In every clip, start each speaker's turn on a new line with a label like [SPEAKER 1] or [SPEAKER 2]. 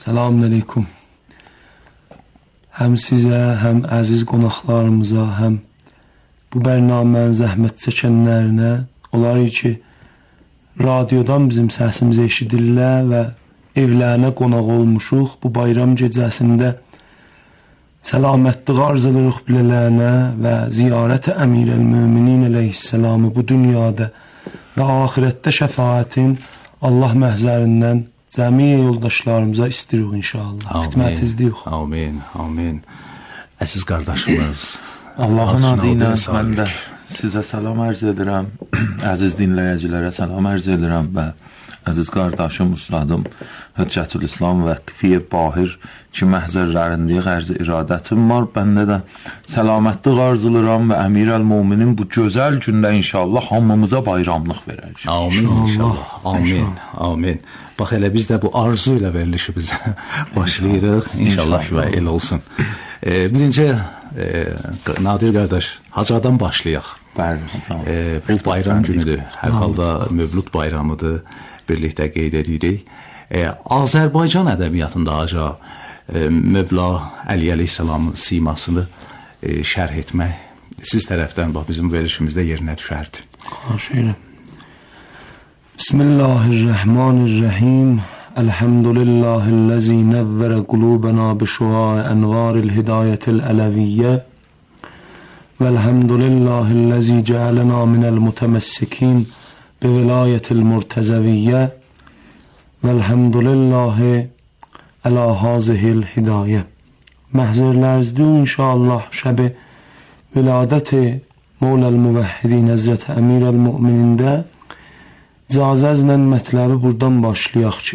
[SPEAKER 1] Selamünaleyküm. Həm sizə, həm əziz qonaqlarımıza, həm bu bərnamənin zəhmət çəkənlərinə, onlar ki, radiodan bizim səsimizi eşidirlər və evlərinə qonaq olmuşuq. Bu bayram gecəsində səlamətlik arzulayırıq bilələrinə və ziyarət-i Əmirəl-Möminin əleyhisselamı bu dünyada və ahirətdə şəfaətin Allah məhzərindən cəmiyə yoldaşlarımıza istəyirik inşallah. Xidmət izləyirik.
[SPEAKER 2] Amin, amin. Əziz qardaşımız,
[SPEAKER 3] Allahın adı ilə mən də sizə salam ərz edirəm. Əziz dinləyicilərə salam ərz edirəm və əziz qardaşım, ustadım Hüccətül-İslam Vəqfiyyə Bahir ki, məhzərlərində ərz iradətim var. Bəndə də səlamətlik arzulayıram və Əmirəl-Möminin bu gözəl gündə inşallah hamımıza bayramlıq verəcək.
[SPEAKER 2] Amin, inşallah. Amin, amin. Bax, elə biz də bu arzu ilə verilişimizə başlayırıq. İnşallah və elə olsun. Birinci, Nadir qardaş, Hacadan başlayaq.
[SPEAKER 3] Bəli,
[SPEAKER 2] bu bayram günüdür. Hər halda Mövlud bayramıdır. Birlikdə qeyd edirik. Azərbaycan ədəbiyyatında Haca Mövla Əli əleyhissalamın simasını şərh etmək siz tərəfdən bax bizim verilişimizdə yerinə düşərdi.
[SPEAKER 1] Xahiş Bismillahirrahmanirrahim. Elhamdülillahillazi nevvere qulubana bişua'i envaril hidayetil əleviyyə. Velhamdülillahillazi cealena minel mutemessikin bivilayetil murtezeviyyə. Velhamdülillahi əla hazihil hidayyə. Məhzərlərizdə inşallah şəbi viladəti Mevləl Müvəhhidin Həzrəti Əmirəl-Möminində icazənlə mətləbi buradan başlayaq ki,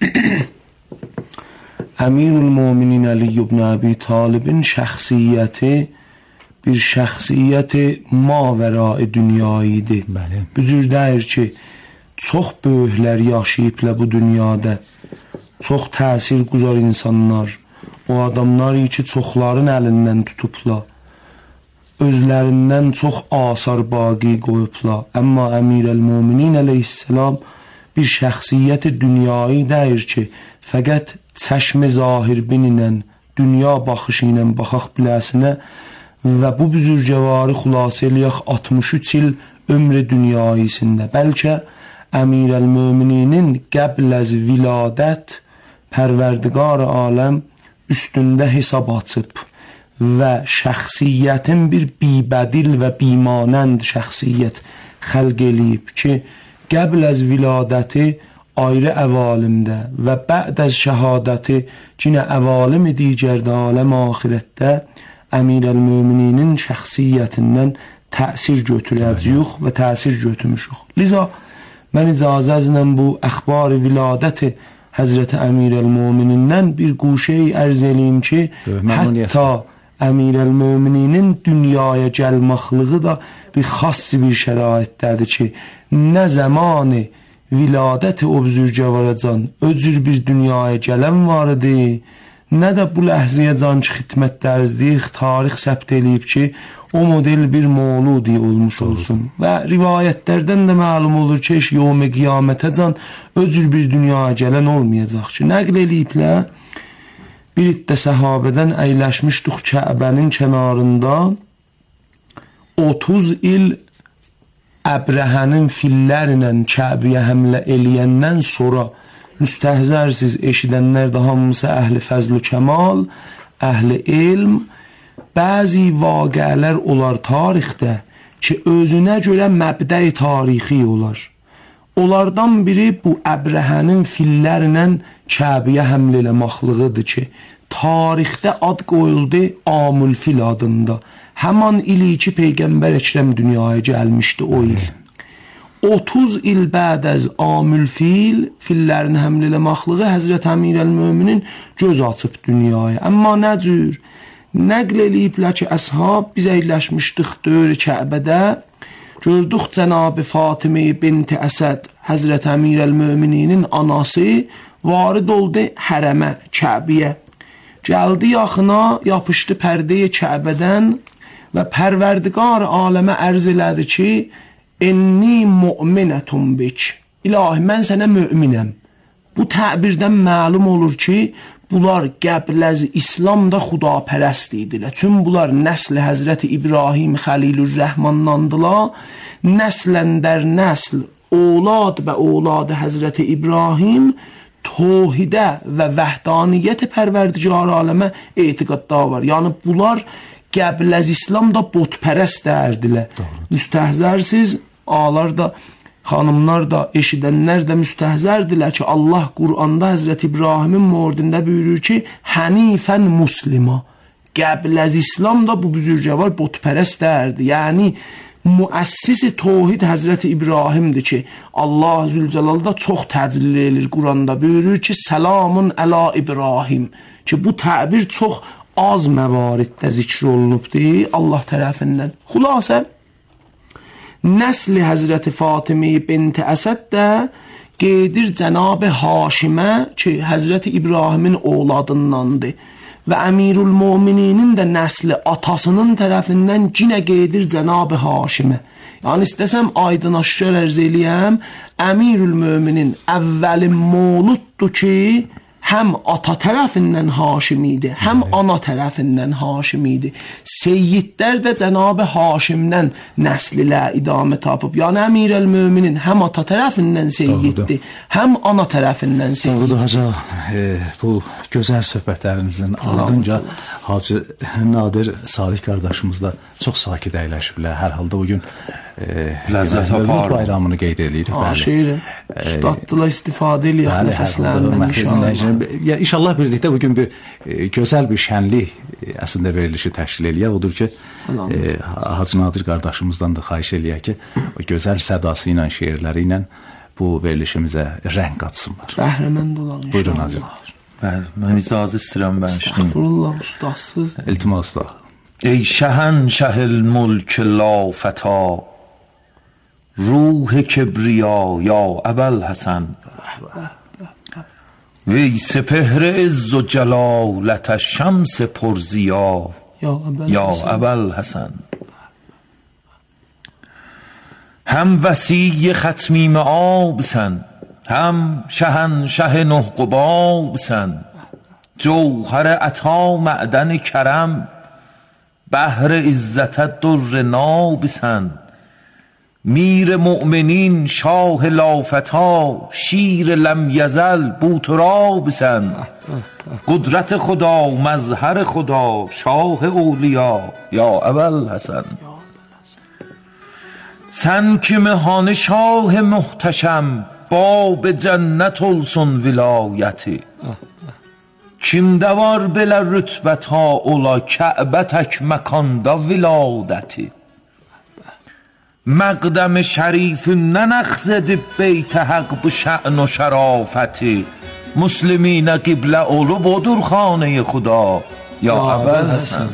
[SPEAKER 1] Əmirül-Möminin Əli ibn Əbi Talibin şəxsiyyəti bir şəxsiyyəti mavərai dünyaydı. Bu cür deyir ki, çox böyüklər yaşayıblar bu dünyada, çox təsir quzar insanlar, o adamlar ki, çoxların əlindən tutublar, özlərindən çox asar baqi qoyublar. Amma Əmirəl-Möminin əleyhisselam bir şəxsiyyəti dünyayı deyir ki, fəqət çəşmi zahir binlə, dünya baxışı ilə baxaq biləsinə və bu büzürgəvarı xülasə eləyək 63 il ömrü dünyayisində. Bəlkə Əmirəl-Mömininin qəbləz viladət Pərverdigar aləm üstündə hesab açıb və şəxsiyyətin bir bibədil və bimanənd şəxsiyyət xəlq eləyib ki, qəbl əz viladəti ayrı əvalimdə və bə'd əz şəhadəti cinə əvalimi digərdə aləm ahirətdə Əmirəl-Mömininin şəxsiyyətindən təsir götürəcəyik və təsir götürmüşük. Liza, mən icazənlə bu əxbar-ı viladəti Həzrəti Əmirəl-Möminindən bir quşəyi ərz eləyim ki, hətta Əmirəl-Mömininin dünyaya gəlməxlığı da bir xas bir şəraitdədir ki, nə zamanı viladəti o büzürgəvaracan öcür bir dünyaya gələn var idi, nə də bu ləhziyə can ki, xidmət dərzdiyi tarix səbt eləyib ki, o model bir məuludi olmuş olsun. Və rivayətlərdən də məlum olur ki, yevm-i qiyamətə can öcür bir dünyaya gələn olmayacaq ki, nəql eləyiblər. Bir iddə səhabədən əyləşmişdik Kəbənin kənarında 30 il Əbrəhənin fillərlə Kəbəyə həmlə eləyəndən sonra müstəhzərsiz eşidənlər də hamısı əhli fəzl-ü kəmal, əhli ilm, bəzi vaqələr olar tarixdə ki, özünə görə məbdə-i tarixi olar. Onlardan biri bu Əbrəhənin fillərlə Kəbəyə həmlə eləməxlığıdır ki, tarixdə ad qoyuldu Amül Fil adında. Həman ili ki, Peyğəmbər Əkrəm dünyaya gəlmişdi o il. 30 il bəd əz Amül Fil, fillərin həmlə eləməxlığı Həzrət Əmirəl-Möminin göz açıb dünyaya. Amma nə cür? Nəql eləyiblər ki, əshab biz əyləşmişdik dövrü Kəbədə, gördük Cənab-ı Fatimə binti Əsəd, Həzrət Əmirəl-Mömininin anası varid oldu hərəmə, Kəbəyə. Gəldi yaxına, yapışdı pərdəyə Kəbədən və Pərverdigar aləmə ərz elədi ki, enni mu'minətun bik. İlahi, mən sənə möminəm. Bu təbirdən məlum olur ki, bunlar qəbl az İslamda xudapərəst idilər. Çünki bunlar nəsl Həzrəti İbrahim Xəlilürrəhmandandılar. Nəslən dər nəsl, oğlad və oğladı Həzrəti İbrahim tohidə və vəhdaniyyət pərverdigar aləmə etiqadda var. Yəni bunlar qəbl az İslamda botpərəst dərdilər. Müstəhzərsiz, ağlar da, xanımlar da, eşidənlər də müstəhzərdilər ki, Allah Quranda Həzrəti İbrahimin mordində buyurur ki, hənifən muslima. Qəbl az İslamda bu büzürgəvar botpərəst dərdi. Yəni, müəssisi tohid Həzrəti İbrahimdir ki, Allah Zülcəlalda çox təclil edir Quranda. Buyurur ki, selamun əla İbrahim. Ki, bu təbir çox az məvariddə zikr olunubdur Allah tərəfindən. Xülasə, nəsli Həzrəti Fatimi binti Əsəd də qeydir Cənab-ı Haşimə ki, Həzrəti İbrahimin oğladındandır. Və Əmirül Mömininin də nəsli atasının tərəfindən yenə qeydir Cənab-ı Haşimə. Yəni istəsəm aydın aşkar ərz eləyəm, Əmirül Möminin əvvəli mövluddur ki, həm ata tərəfindən Haşim idi, həm ana tərəfindən Haşim idi. Seyyidlər də Cənab-ı Haşimdən nəslilə idamə tapıb. Yəni Əmirəl Möminin həm ata tərəfindən seyyiddir, həm ana tərəfindən seyyiddir.
[SPEAKER 2] Doğrudur Hacı, bu gözəl söhbətlərimizin ardınca Hacı Nadir Salih qardaşımız da çox sakit əyləşiblər. Hər halda bugün Mövlud bayramını qeyd edirik.
[SPEAKER 1] Şeirin, ustaddılar istifadə eləyək nəfəslərindən inşallah.
[SPEAKER 2] İnşallah birlikdə bugün bir gözəl bir şənlik əslində verilişi təşkil eləyək. Odur ki, Hacı Nadir qardaşımızdan da xahiş eləyək ki, o gözəl sədası ilə, şeirləri ilə bu verilişimizə rəng qatsınlar.
[SPEAKER 1] Bəhrəmənd olan inşallah.
[SPEAKER 2] Buyurun Hacı Nadir.
[SPEAKER 3] Bəli, mən icazə istəyirəm bəşdim.
[SPEAKER 1] Estağfurullah, ustadsız.
[SPEAKER 2] İltimas da.
[SPEAKER 3] ای شهنشه الملک لا فتا روح کبریا یا ابوالحسن وی سپهر عز و جلالت شمس پرضیا یا ابوالحسن هم وصی ختمیم آبسن هم شهنشه نهقبابسن جوهر عطا معدن کرم بحر عزت در نابسن میر مؤمنین شاه لافتا شیر لم یزل بوترابسن قدرت خدا مظهر خدا شاه اولیا یا ابوالحسن سن که مهان شاه محتشم باب جنت olsun vilayeti Kimdə belə rütbət ha ola Kəbə tək məkanda viladəti Məqdəm-i şərifindən əxz edib beyt həq bu şə'n و şərafəti Müsliminə qiblə olub odur xanə-i xuda Ya Əbəlhəsən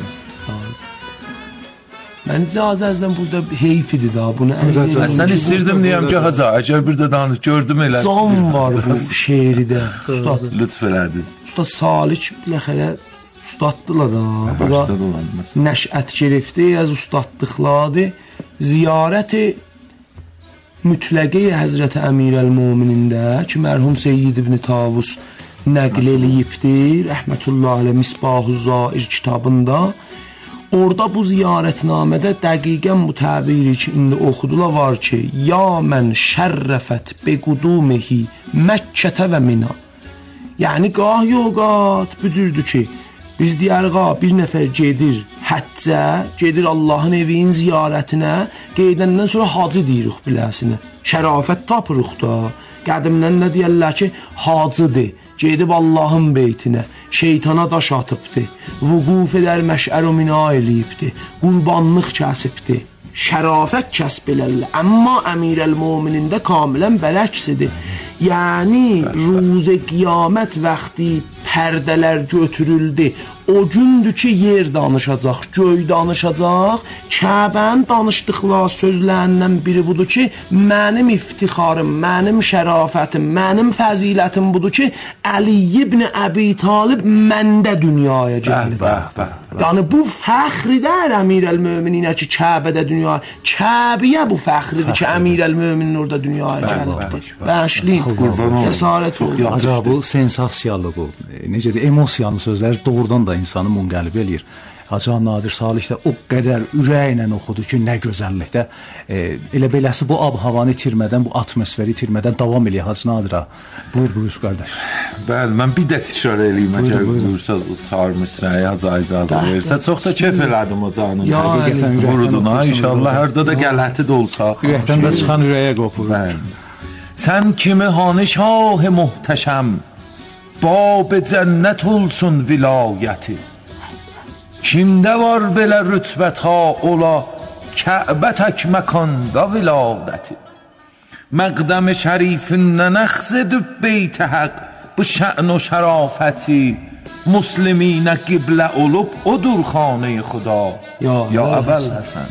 [SPEAKER 1] Mən icazə əzdən burada heyf idi da bunu ərz edim.
[SPEAKER 3] Sən istirdim deyəm ki Hacı, əgər bir də danış gördüm elə.
[SPEAKER 1] Can var bu şeiridə. Ustad
[SPEAKER 3] lütf elədiniz.
[SPEAKER 1] Ustad Salik biləxərə ustaddılar da. Bura nəşət gerifti az ustaddıqladı. Ziyarəti mütləqi Həzrəti Əmirəl Möminində ki mərhum Seyyid İbn Tavus nəql eləyibdir. Rəhmətullah əleyh Misbahuz Zair kitabında. Orada bu ziyarətnamədə dəqiqən bu təbiri ki, indi oxudular var ki, ya mən şərrəfət bequdumihi Məkkətə və Mina. Yəni, qah yoqat bücürdür ki, biz deyərqa bir nəfər gedir həccə, gedir Allahın evinin ziyarətinə, qeydəndən sonra hacı deyirik biləsinə. Şərafət tapırıq da, qədimdən nə deyərlər ki, hacıdır. Gedib Allahın beytinə, şeytana daş atıbdır, vüquf edər məşər o mina eləyibdir, qurbanlıq kəsibdir, şərafət kəsb elərlər. Amma Əmirəl Möminində kamilən bərəksidir. Yəni, ruz qiyamət vaxtı pərdələr götürüldü, o gündür ki yer danışacaq, göy danışacaq. Kəbənin danışdıqları sözlərindən biri budur ki, mənim iftixarım, mənim şərafətim, mənim fəzilətim budur ki, Əli ibn Əbi Talib məndə dünyaya gəlib. Yəni bu fəxridir Əmirəl-Mömininə ki, Kəbədə dünya, Kəbəyə bu fəxridir ki, Əmirəl-Möminin orada dünyaya gəlibdir. Bəşlin, cəsarət oldu.
[SPEAKER 2] Acaba bu sensasiyalı bu, necədir, emosiyalı sözlər doğrudan da insanı munqəlib eləyir. Hacı Nadir Salih də o qədər ürəklə oxudu ki, nə gözəllikdə. Elə beləsi bu ab-havanı itirmədən, bu atmosferi itirmədən davam eləyir Hacı Nadir. Buyur qardaş.
[SPEAKER 3] Bəli, mən bir də təkrar eləyim, əgər buyursaz o çağır misrəyə icazə verirsə. Çox da keyf elədim o canın. Vuruduna, inşallah hərdə də qəlhəti də olsa.
[SPEAKER 2] Ürəkdən də çıxan ürəyə qopur.
[SPEAKER 3] Sən kimi hanişah muhtəşəm, bab cənnət olsun vilayəti. Kimdə var belə rütbət ha ola, Kəbə tək məkanda viladəti. Məqdəm-i şərifindən əxz edib beyt-i həq, bu şə'n o şərafəti, musliminə qiblə olub odur xanə-i xuda. Ya əbəl Həsən.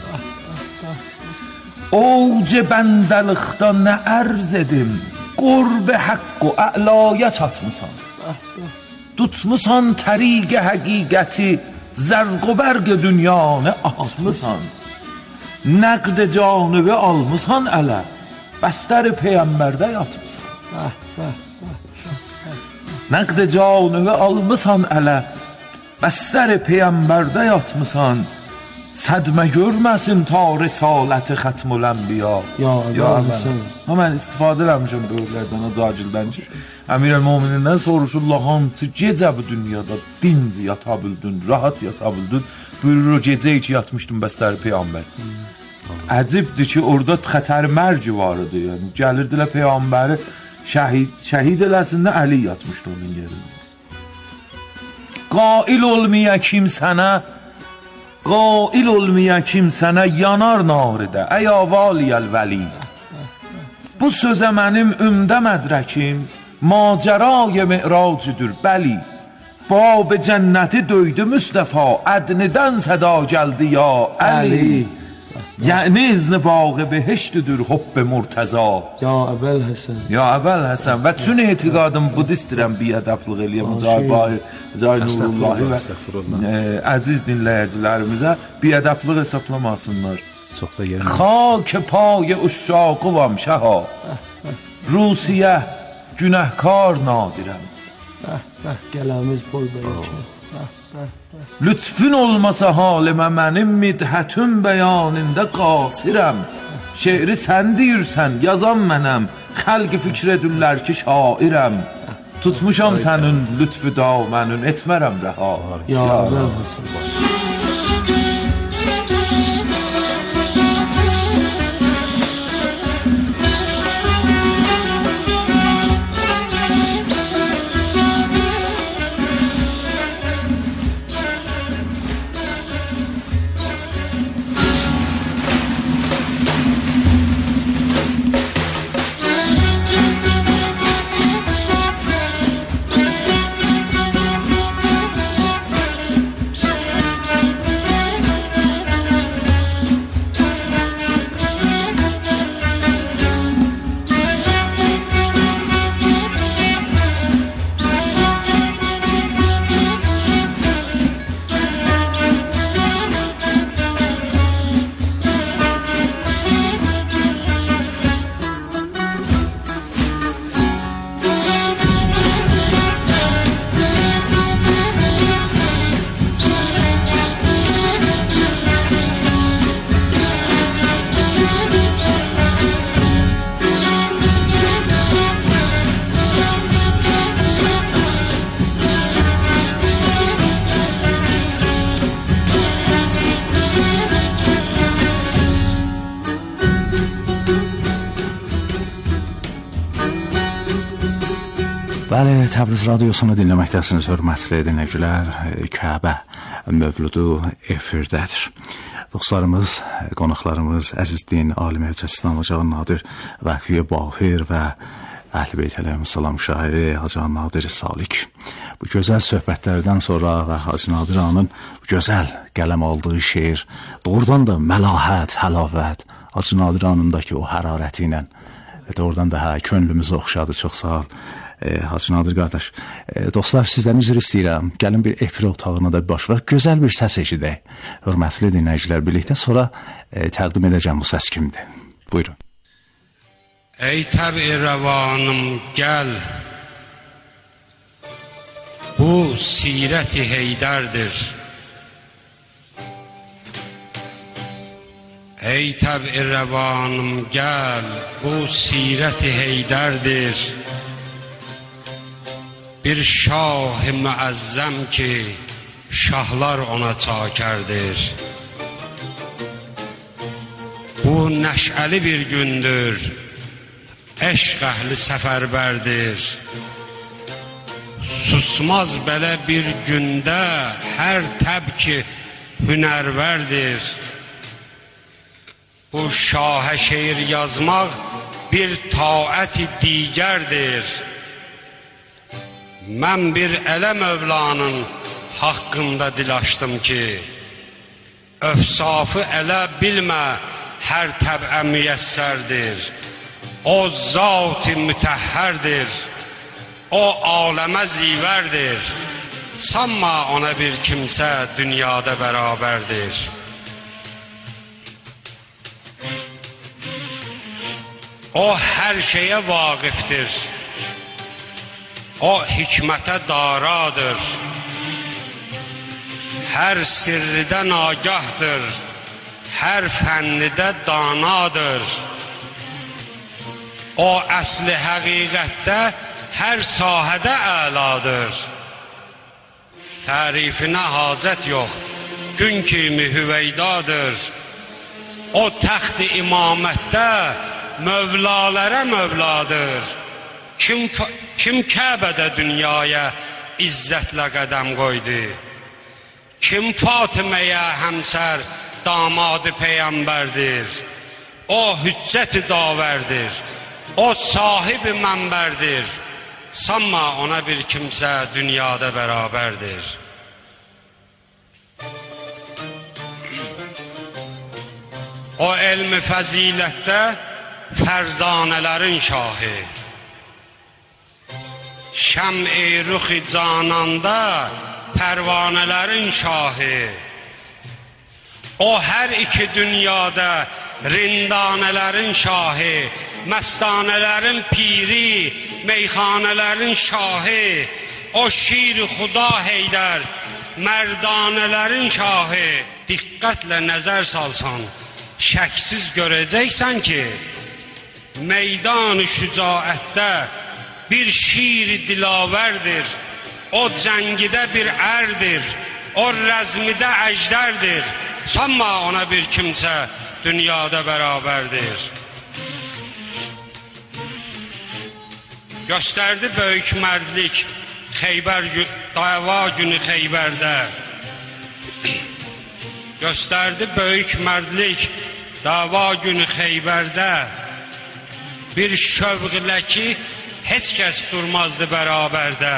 [SPEAKER 3] Ovc bəndəlikdə nə ərz edim, qurb həqq و ə'laya çatmısan. Tutmusan təriq həqiqəti, zərq و bərq dünyanı atmısan. Nəqd canıvı almısan ələ, bəstər peyyəmbərdə yatmısan. Nəqd canıvı almısan ələ, bəstər peyyəmbərdə yatmısan. Sədmə görməsin ta risaləti xətmül ənbiya. Ya Həsən. Mən istifadə eləmişəm böyüklərdən, o cacildən ki, Əmirəl-Möminindən soruşurlar, hansı gecə bu dünyada dinc yata bildin, rahat yata bildin. Buyurur, o gecə ki yatmışdım bəstəri Peyyambər. Əcibdir ki, orada xətər mərci var idi. Yəni, gəlirdilər Peyğəmbəri şəhid eləsində Əli yatmışdı onun yerində. Qail olmaya kimsənə yanar naridə, əy avaliyəl vəli. Bu sözə mənim ümdə mədrəkim, macəraya mi'racıdır, bəli. Bab cənnəti döydü Müstəfa, ədnidən səda gəldi ya Əli. Yəni izni bağı behiştüdür hubb murtəza.
[SPEAKER 1] Ya əbəl Həsən.
[SPEAKER 3] Ya əbəl Həsən. Və çün etiqadım budistdirəm biədəblıq eləyəm. Cahil Nurullahi və əziz dinləyicilərimizə biədəblıq hesaplamasınlar.
[SPEAKER 2] Çox da yerində.
[SPEAKER 3] Xak pay uşşaqıvam şəha, Rusiyə günəhkar nadirəm.
[SPEAKER 1] Gələmiz bol bərəkət.
[SPEAKER 3] Lütfün olmasa halimə mənim midhətün bəyanində qasirəm. Şeiri sən deyirsən, yazan mənəm, xəlq fikr edirlər ki şairəm. Tutmuşam sənin lütfü damənün, etmərəm rəha.
[SPEAKER 1] Ya əbəl Həsən.
[SPEAKER 2] Bəli, Təbriz radiosunu dinləməkdəsiniz, hörmətli dinləyicilər. Kəbə mövludu efirdədir. Dostlarımız, qonaqlarımız, əziz din alimi Hacı İslam Hoca Nadir Vəqfi Bahir və Əhl-i Beyt əleyhissalam şairi Hacı Nadir Salik. Bu gözəl söhbətlərdən sonra və Hacı Nadir Ağanın bu gözəl qələm aldığı şeir, doğrudan da məlahət, həlavət, Hacı Nadir Ağanındakı o hərarəti ilə doğrudan da könlümüzü oxşadı. Çox sağ ol Hacı Nadir qardaş. Dostlar, sizdən üzr istəyirəm. Gəlin bir efir otağına da baş ver. Gözəl bir səs eşidək. Hörmətli dinləyicilər, birlikdə sonra təqdim edəcəm bu səs kimdir. Buyurun.
[SPEAKER 4] Ey təbi rəvanım gəl, bu sirət-i Heydərdir. Ey təbi rəvanım gəl, bu sirət-i Heydərdir. Bir şah-ı müəzzəm ki, şahlar ona çakərdir. Bu nəşəli bir gündür, eşq əhli səfərbərdir. Susmaz belə bir gündə hər təb ki hünərvərdir. Bu şahə şeir yazmaq bir taəti digərdir. Mən bir ələ Mövlanın haqqında dil açdım ki, öfsafı ələ bilmə hər təbə müyəssərdir. O zat-ı mütəhhərdir, o aləmə zivərdir. Sanma ona bir kimsə dünyada bərabərdir. O hər şeyə vaqifdir, o hikmətə daradır. Hər sirridə nagahdır, hər fənnidə danadır. O əsli həqiqətdə hər sahədə əladır. Tərifinə hacət yox, gün kimi hüveydadır. O təxt-i imamətdə mövlalərə mövladır. Kim Kəbədə dünyaya izzətlə qədəm qoydu? Kim Fatiməyə həmsər damadı peyğəmbərdir? O hüccət-i davərdir, o sahib-i mənbərdir. Sanma ona bir kimsə dünyada bərabərdir. O elmi fəzilətdə fərzanələrin şahı, şəm-i ruxi cananda pərvanələrin şahı. O hər iki dünyada rindanələrin şahı, məstanələrin piri, meyxanələrin şahı. O şir-i Xuda Heydər, mərdanələrin şahı. Diqqətlə nəzər salsan, şəksiz görəcəksən ki, meydan-ı şücaətdə bir şir-i dilavərdir. O cəngidə bir ərdir, o rəzmidə əjdərdir. Sanma ona bir kimsə dünyada bərabərdir. Göstərdi böyük mərdlik Xeybər dava günü Xeybərdə. Göstərdi böyük mərdlik dava günü Xeybərdə. Bir şövq ilə ki heç kəs durmazdı bərabərdə.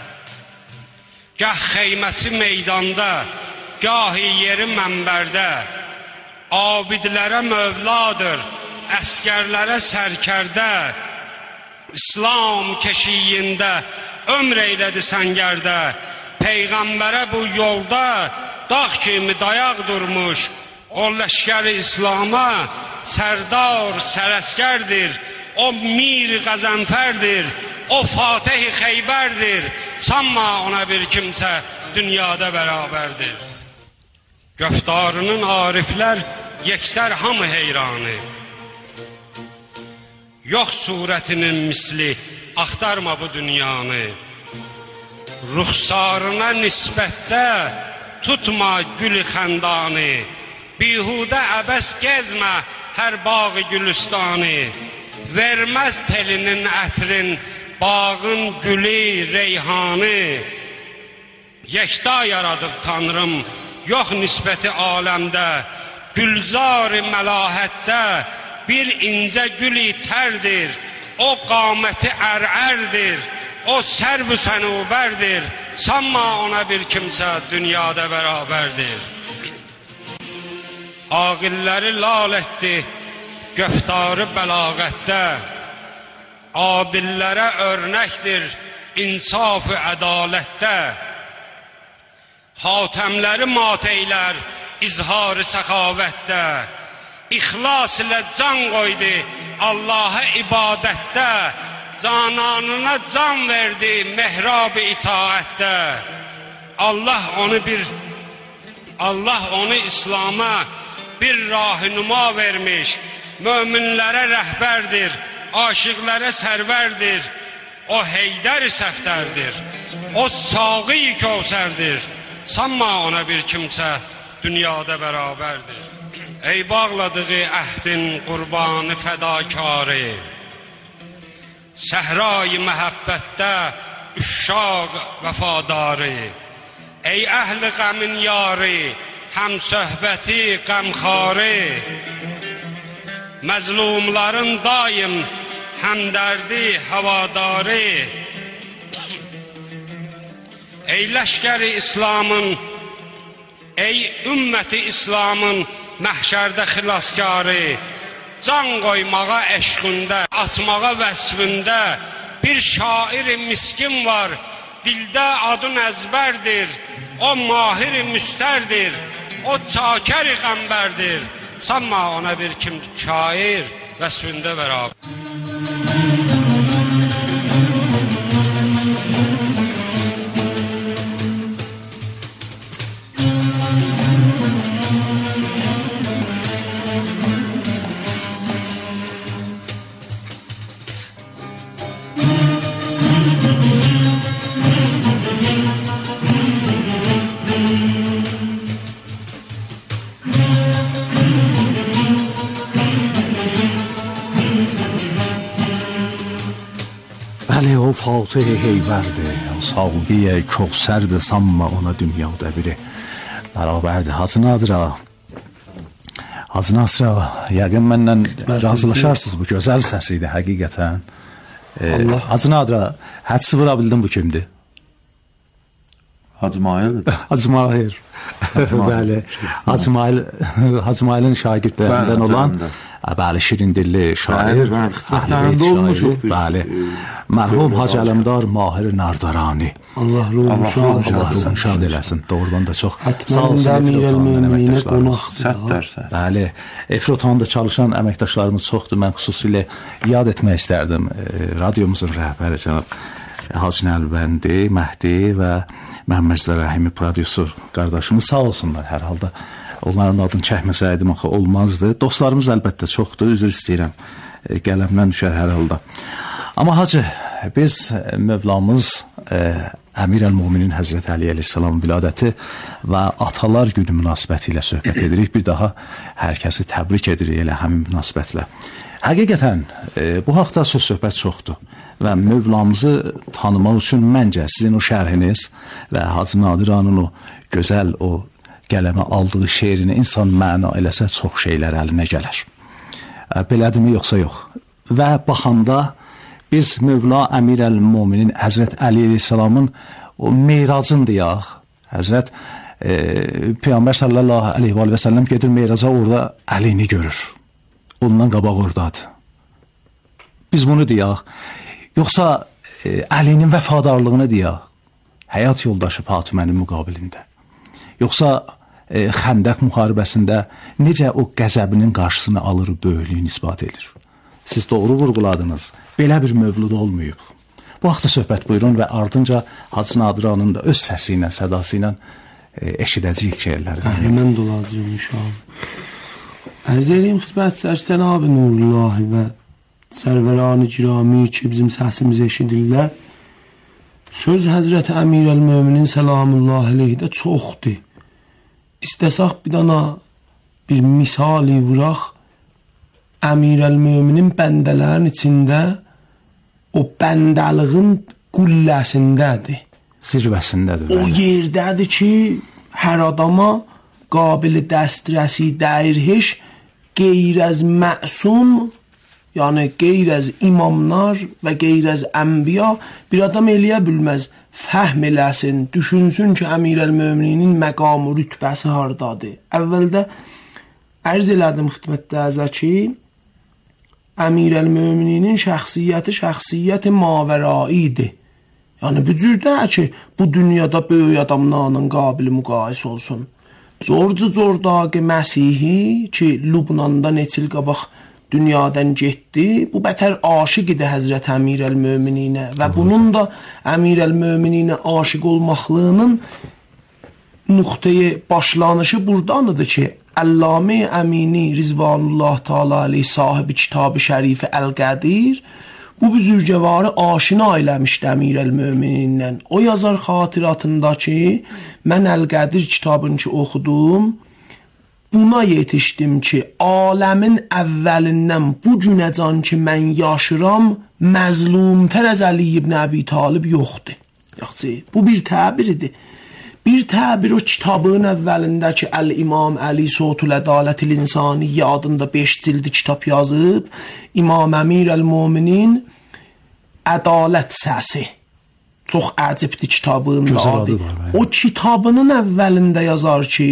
[SPEAKER 4] Gah xeyməsi meydanda, gahi yeri mənbərdə. Abidlərə mövladır, əskərlərə sərkərdə. İslam keşiyində ömr eylədi səngərdə. Peyğəmbərə bu yolda dağ kimi dayaq durmuş. O ləşkər-i İslam'a sərdar sərəskərdir. O mir qəzənfərdir, o Fatih-i Xeybərdir. Sanma ona bir kimsə dünyada bərabərdir. Göftarının ariflər yeksər hamı heyranı. Yox surətinin misli, axtarma bu dünyanı. Ruxsarına nisbətdə tutma gül-i xəndanı. Bihudə əbəs gezmə hər bağı gülüstanı. Verməz telinin ətrin, bağın gülü, reyhanı. Yekta yaradıb Tanrım, yox nisbəti aləmdə. Gülzar-ı məlahətdə bir incə gül-i tərdir. o qaməti ər-ərdir, o sərv-ü sənubərdir. Sanma ona bir kimsə dünyada bərabərdir. Aqilləri lal etdi göftarı bəlağətdə, adillərə örnəkdir insaf-ı ədalətdə. Hatəmləri mat eylər izhar-ı səxavətdə, İxlas ilə can qoydu Allah'a ibadətdə, cananına can verdi mehrab-ı itaətdə. Allah onu İslam'a bir rah-numa vermiş, möminlərə rəhbərdir, aşıqlərə sərvərdir. O Heydər-i Səftərdir, o Saqi-i Kəvsərdir. Sanma ona bir kimsə dünyada bərabərdir. Ey bağladığı əhdin qurbanı fədakarı, səhra-i məhəbbətdə üşşaq vəfadarı. Ey əhli qəmin yarı, həm söhbəti qəmxarı, məzlumların daim həmdərdi havadarı. Ey ləşkəri İslamın, ey ümməti İslamın məhşərdə xilaskarı, can qoymağa eşqündə, atmağa vəsfində bir şair-i miskin var, dildə adın əzbərdir, o mahir-i müstərdir, o çakər-i qəmbərdir. Sanma ona bir kim şair vəsfində bərabər.
[SPEAKER 2] Bəli, o Fatih-i Heybərdir, o Saqi-i Kəvsərdir. Sanma ona dünyada biri bərabərdir. Hacı Nasır ağa, yəqin məndən razılaşarsınız, bu gözəl səsi idi həqiqətən. Hacı Nadir ağa, hədsi vura bildin bu kimdir?
[SPEAKER 3] Hacı Mahir.
[SPEAKER 2] Hacı Mahir. Bəli, Hacı Mahir'in şagirdlərindən olan bəli, şirindilli şair,
[SPEAKER 3] xitablarında olmuşuq.
[SPEAKER 2] Bəli, mərhum Hacı Ələmdar Mahir Nardarani.
[SPEAKER 1] Allah ruhunu
[SPEAKER 2] şad eləsin. Doğrudan da çox
[SPEAKER 1] sağ olsun Əmirəl-Möminə qonaqdır.
[SPEAKER 2] Bəli, Efrotan'da çalışan əməkdaşlarımız çoxdur. Mən xüsusilə yad etmək istərdim. Radiomuzun rəhbəri cənab Hacı Nəlbəndi, Məhdi və Məhəmməd Zərəhimi prodüser qardaşımız sağ olsunlar hər halda. Onların adını çəkməsəydim axı olmazdı. Dostlarımız əlbəttə çoxdur, üzr istəyirəm. Qələmdən düşər hər halda. Amma hacı, biz Mövlamız Əmir-əl-Möminin Həzrət Əli əleyhissalam viladəti və Atalar Günü münasibəti ilə söhbət edirik. Bir daha hər kəsi təbrik edirik elə həmin münasibətlə. Həqiqətən, bu haqda söz-söhbət çoxdur və Mövlamızı tanımaq üçün məncə sizin o şərhiniz və Hacı Nadir Ağanın o gözəl o qələmə aldığı şeirini insan məna eləsə çox şeylər əlinə gələr. Belədirmi, yoxsa yox? Və baxanda biz Mövla Əmir-əl-Möminin Həzrət Əli əleyhissalamın o meyracını deyək. Həzrət Peyğəmbər sallallahu aleyhi və səlləm gedir meyraca, orada Əlini görür. Ondan qabaq oradadır. Biz bunu deyək. Yoxsa Əlinin vəfadarlığını deyək. Həyat yoldaşı Fatimənin müqabilində. Yoxsa Xəndək müharibəsində necə o qəzəbinin qarşısını alır, böyüklüyünü isbat edir. Siz doğru vurğuladınız. Belə bir mövlud olmayıb. Bu haqda söhbət buyurun və ardınca Hacı Nadir Ağanın da öz səsi ilə, sədası ilə eşidəcəyik şeirləri.
[SPEAKER 1] Mən də olacağım inşallah. Ərz edeyim xidmət Cənab-ı Nurullahi və Sərvəran-ı Girami ki, bizim səsimizi eşidirlər. Söz Həzrət Əmir-əl-Möminin Səlamullahi aleyhidə çoxdur. İstəsək bir dana bir misali vuraq, Əmir-əl-Möminin bəndələrin içində o bəndəlığın qulləsindədir.
[SPEAKER 2] Zirvəsindədir.
[SPEAKER 1] O yerdədir ki, hər adama qabil dəstrəsi dəyir heç qeyr əz məsum, Yəni qeyr az imamlar və qeyr az ənbiya bir adam eləyə bilməz. Fəhm eləsin, düşünsün ki, Əmirəl-mömininin məqamı, rütbəsi hardadır. Əvvəldə ərz elədim xidmətdə ki, Əmirəl-mömininin şəxsiyyəti mavəraidir. Yəni bu cürdə ki, bu dünyada böyük adamlarla qabil müqayis olsun. Zorcu-zordaqı Məsihi ki, Lübnanda neçil qabaq dünyadan getdi, bu bətər aşiq idi Həzrət Əmirəl-mömininə və bunun da Əmirəl-mömininə aşiq olmaqlığının nöqteyi başlanışı burdanıdır ki, Əllamə Əmini Rizvanullah Teala aleyh sahibi kitab-ı şərifi Əl-Qədir bu büzürgəvarı aşina eləmişdi Əmirəl-mömininlə. O yazar xatiratında ki, mən Əl-Qədir kitabını ki oxudum, buna yetişdim ki, aləmin əvvəlindən bu günəcan ki, mən yaşıram, məzlumtər az Əli ibn Əbi Talib yoxdur. Yaxşı, bu bir təbiridir. Bir təbir o kitabın əvvəlində ki, Əl-İmam Əli Sotul Ədalət-il İnsaniyyə adında 5 cildi kitab yazıb, İmam Əmirəl-möminin Ədalət səsi. Çox əcibdir kitabın adı. O kitabının əvvəlində yazar ki,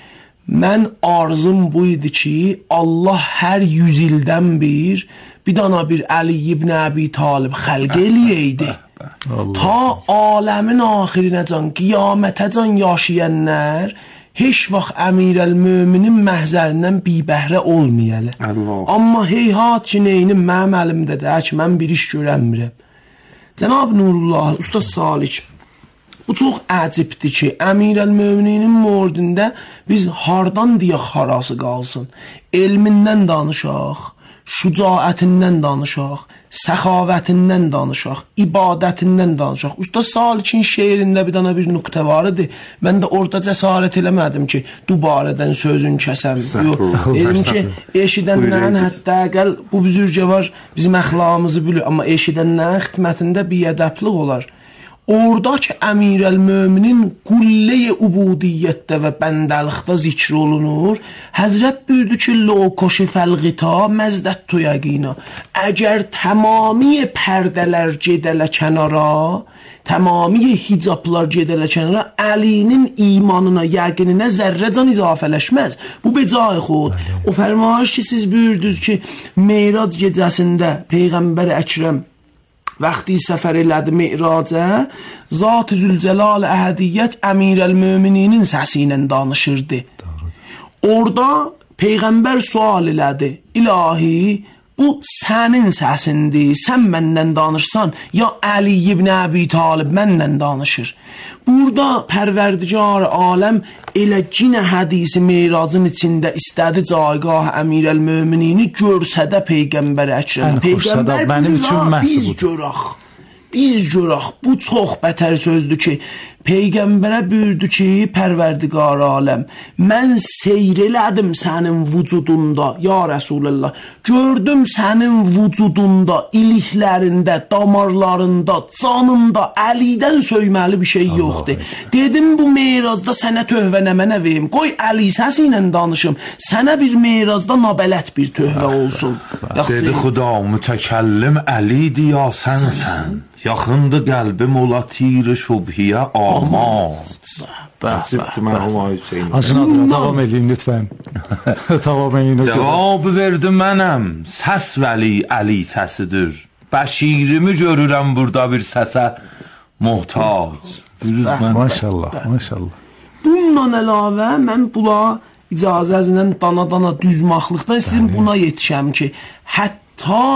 [SPEAKER 1] mən arzum bu idi ki, Allah hər 100 ildən bir dana bir Əli ibn Əbi Talib xəlq eləyəydi. Ta aləmin axirinəcan, qiyamətəcan yaşayanlar heç vaxt Əmirəl-möminin məhzərindən bibəhrə olmayalı. Amma heyhat ki, neynim mənim əlimdədir ki, mən bir iş görənmirəm. Cənab Nurullah, Ustaz Salik, bu çox əcibdir ki, Əmirəl-mömininin mordində biz hardan deyək harası qalsın. Elmindən danışaq, şücaətindən danışaq, səxavətindən danışaq, ibadətindən danışaq. Ustaz Salikin şeirində bir dana bir nöqtə var idi. Mən də orada cəsarət eləmədim ki, dubarədən sözün kəsəm. Dedim ki, eşidənlərin hətta əqəl bu büzürgə var, bizim əxlaqımızı bilir. Amma eşidənlərin xidmətində biədəblik olar. Oradakı Əmirəl-möminin qullə-i ubudiyyətdə və bəndəlikdə zikr olunur. Həzrət buyurdu ki, lo koşi fəlqita məzdət tu yəqina. Əgər tamami pərdələr gedələ kənara, tamami hicablar gedələ kənara, Əlinin imanına, yəqininə zərrəcan izafələşməz. Bu becai xod. O fərmayış ki, siz buyurdunuz ki, Meyrac gecəsində Peyğəmbər Əkrəm vəqti səfər elədi Mi'racə, Zat-ı Zülcəlal Əhədiyyət Əmirəl-mömininin səsi ilə danışırdı. Orada Peyğəmbər sual elədi, İlahi, bu sənin səsindir, sən məndən danışsan, ya Əli ibn Əbi Talib məndən danışır. Burada Pərverdigar aləm elə cinə hədisi Meyracın içində istədi cayqah Əmirəl-möminini görsə də Peyğəmbər Əkrəm. Peyğəmbər mənim üçün məhsubdur. Biz görək, bu çox bətər sözdür ki, Peyğəmbərə buyurdu ki, Pərverdigar aləm, mən seyr elədim sənin vücudunda, ya Rəsulullah, gördüm sənin vücudunda, iliklərində, damarlarında, canında, Əlidən söyməli bir şey yoxdur. Dedim, bu Meyracda sənə tövbə nə mənə verim, qoy Əli səsi ilə danışım, sənə bir Meyracda nabələt bir tövbə olsun.
[SPEAKER 3] Dedi, xuda, mütəkəllim Əlidir ya sənsən. Yaxındı qəlbim ola tir-i şubhiyə amad. Əcibdir mərhum Hüseyin.
[SPEAKER 2] Hacı Nadirə, davam edin lütfən. Davam edin.
[SPEAKER 3] Cavabı verdi mənəm. Səs vəli Əli səsidir. Bəşirimi görürəm burada bir səsə muhtac.
[SPEAKER 2] Maşallah, maşallah.
[SPEAKER 1] Bundan əlavə mən bula icazəzlə dana-dana düzmaqlıqdan istəyirəm buna yetişəm ki, hətta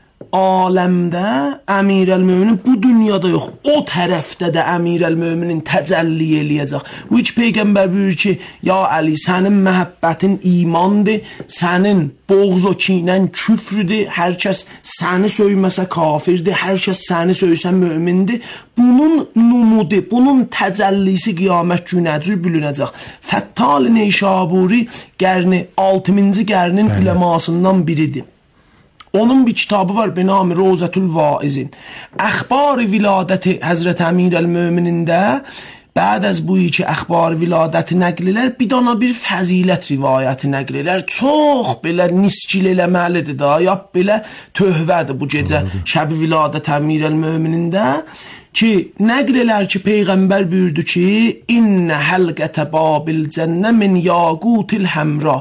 [SPEAKER 1] aləmdə Əmirəl-möminin bu dünyada yox, o tərəfdə də Əmirəl-möminin təcəlli eləyəcək. Bu iki Peyğəmbər buyurur ki, ya Əli, sənin məhəbbətin imandır, sənin boğz o kinən küfrüdür, hər kəs səni söyməsə kafirdir, hər kəs səni söysə mömindir. Bunun numudu, bunun təcəllisi qiyamət günəcür bülünəcək. Fəttal-i Neşaburi qərni 6-cı qərnin üləmasından biridir. Onun bir kitabı var, benami Rozətül Vaizin. Əxbar-ı viladəti Həzrət Əmirəl-möminində بعد از بویی ki əxbar viladəti nəql elər, bir dana bir fəzilət rivayəti nəql elər. Çox belə nisçil eləməlidir da, yap belə tövbədir bu gecə şəb viladət əmirəl-möminində ki, nəql elər ki, Peyğəmbər buyurdu ki, İnnə həlqətə babil cənnə min yaqutil həmra.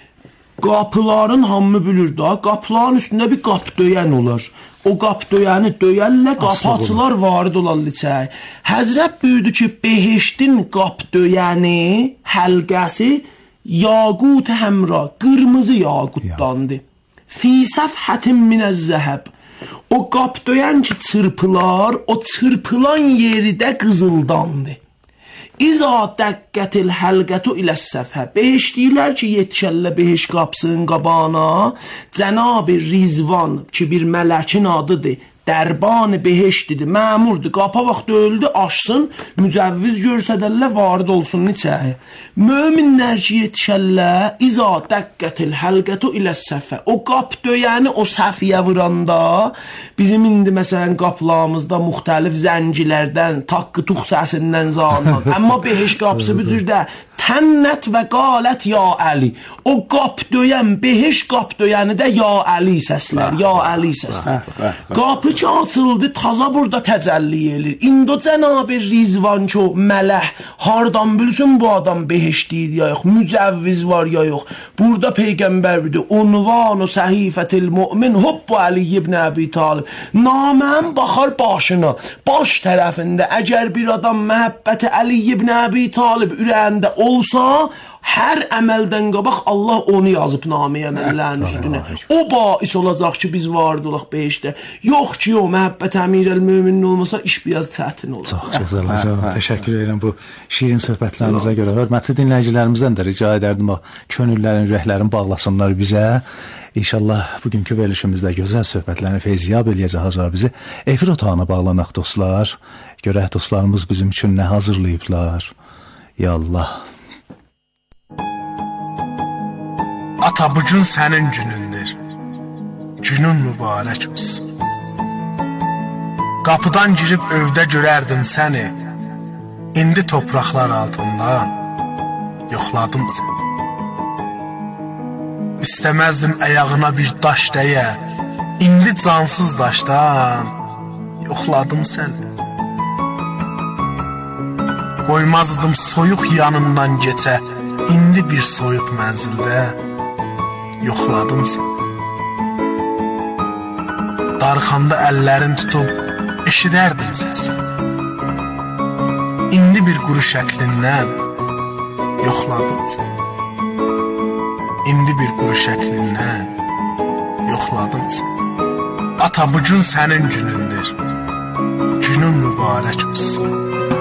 [SPEAKER 1] Qapıların hamı bilir da, qapıların üstündə bir qap döyən olur. O qap döyəni döyərlə, qapı açılar, varid olarlar içəri. Həzrət buyurdu ki, behiştin qap döyəni, həlqəsi yaqut həmra, qırmızı yaqutdandır. Fi səfhətin minəz zəhəb. O qap döyən ki, çırpılar, o çırpılan yeri də qızıldandır. İza dəqqətil həlqətu ilə səfhə. Behiş deyirlər ki, yetişəllə behiş qapsının qabağına Cənab-ı Rizvan ki, bir mələkin adıdır, dərban beheştidir, məmurdur, qapa vaxt öldü, açsın, mücəvviz görsədəllə varid olsun içəri. Möminlər ki, yetişəllə İza dəqqətil həlqətu ilə səfhə. O qap döyəni o səfiyə vuranda, bizim indi məsələn qaplarımızda müxtəlif zəncilərdən, taqqı-tuq səsindən zalman. Amma behiş qapısı bu cürdə tənnət və qalət ya Əli. O qap döyən, behiş qap döyəni də ya Əli səslər, ya Əli səslər. Qapı ki açıldı, taza burada təcəlli elir. İndo Cənab-ı Rizvan ki o mələh, hardan bilsin bu adam behiştiydi ya yox, mücəvviz var ya yox. Burada Peyğəmbər bidir, unvan-ı səhifətil mümin hubbu Əli ibn Əbi Talib. Naməm baxar başına, baş tərəfində əgər bir adam məhəbbəti Əli ibn Əbi Talib ürəyində olsa, hər əməldən qabaq Allah onu yazıb naməyə əməllərin üstünə. O bais olacaq ki, biz varid olaq behişdə. Yox ki, o məhəbbət əmirəl-möminin olmasa, iş biraz çətin olacaq.
[SPEAKER 2] Çox gözəl, hocam. Təşəkkür edirəm bu şirin söhbətlərinizə görə. Hörmətli dinləyicilərimizdən də rica edərdim o könüllərin, ürəklərin bağlasınlar bizə. İnşallah bugünkü verilişimizdə gözəl söhbətlərini feyziyab eləyəcək hacı bizi. Efir otağına bağlanaq dostlar. Görək dostlarımız bizim üçün nə hazırlayıblar. Ya Allah.
[SPEAKER 5] Ata, bu gün sənin günündür. Günün mübarək olsun. Qapıdan girib övdə görərdim səni. İndi topraqlar altından yoxladım səni. İstəməzdim əyağına bir daş dəyə. İndi cansız daşdan yoxladım səni. Qoymazdım soyuq yanından keçə. İndi bir soyuq mənzildə yoxladım səni. Darxanda əllərin tutub eşidərdim səsini. İndi bir quru şəklindən yoxladım səni. İndi bir quru şəklindən yoxladım səni. Ata, bu gün sənin günündür. Günün mübarək olsun.